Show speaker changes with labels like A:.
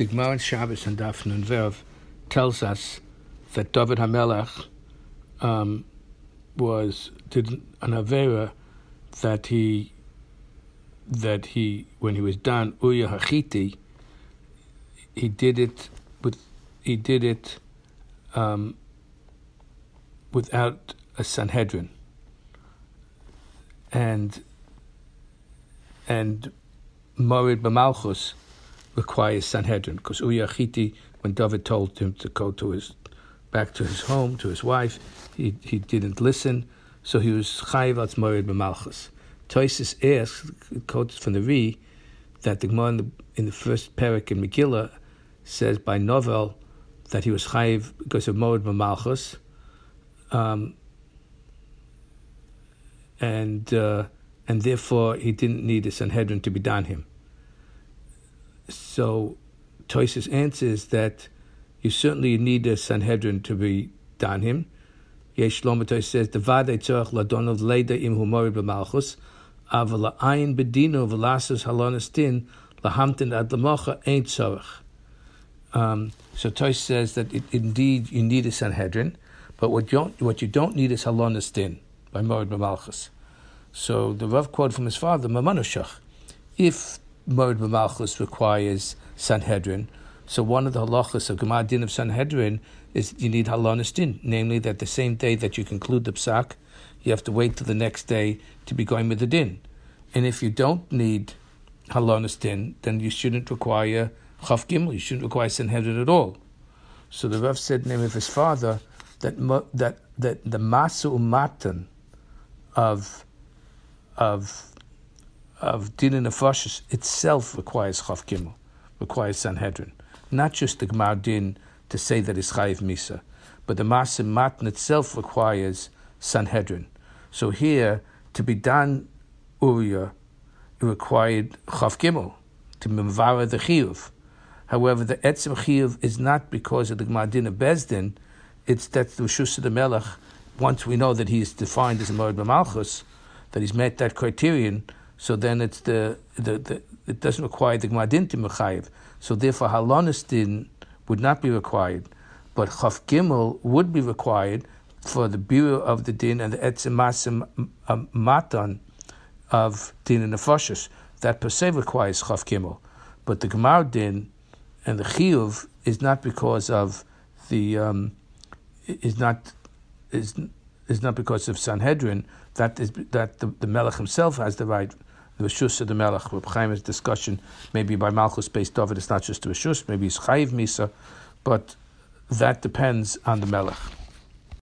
A: the Gemara in Shabbos and Daf Nun Vav tells us that David HaMelech did an avera that he when he was done Uriah Hachiti, he did it without a Sanhedrin, and Morid B'Malchus requires Sanhedrin, because Uriah Hachiti, when David told him to go back to his home, to his wife, he didn't listen, so he was chayiv als Morid B'Malchus. Tosfos asks, quotes from the Ri, that the Gemara in the first parak in Megillah says by Novel that he was chayiv because of Morid B'Malchus, and therefore he didn't need a Sanhedrin to be done him. So Tosfos answers that you certainly need a Sanhedrin to be done him. Yesh Shlomo Tosfos says the Vadei tzorach ladonov leida im hu Morid B'Malchus aval la'ayin bedino v'lasus halonas din lahamtin ad lamocha ain't tzorach. So Tosfos says that indeed you need a Sanhedrin, but what you don't need is halonas din by Morid B'Malchus. So the Rav quoted from his father, Mamanushach, if Morid B'Malchus requires Sanhedrin, so one of the halachas of Gemara Din of Sanhedrin is you need halonas din, namely that the same day that you conclude the psak, you have to wait till the next day to be going with the din. And if you don't need halonas din, then you shouldn't require Chaf Gimel, you shouldn't require Sanhedrin at all. So the Rav said in the name of his father that the masu umatan of din and nefashos itself requires Chaf Gimel, requires Sanhedrin. Not just the Gemara Din to say that it's Chayiv Misa, but the Masim Matan itself requires Sanhedrin. So here, to be done Uriah, it required Chaf Gimel, to Mimvara the Chiyuv. However, the Etzem Chiyuv is not because of the Gemara Din of Bezdin, it's that the Rishus of the Melech, once we know that he is defined as a Morid B'Malchus, that he's met that criterion, so then it's it doesn't require the Gemara Din to Mechayiv. So therefore, halonas din would not be required, but Chaf Gimel would be required for the bureau of the din and the etzem masim matan of din and nefashos. That per se requires Chaf Gimel, but the Gemara Din and the Chiyuv is not because of the is not because of Sanhedrin. That the Melech himself has the right. The Rishus of the Melech, Reb Chaim's discussion, maybe by Malchus based David, it's not just the Rishus, maybe it's Chayiv Misa, but that depends on the Melech.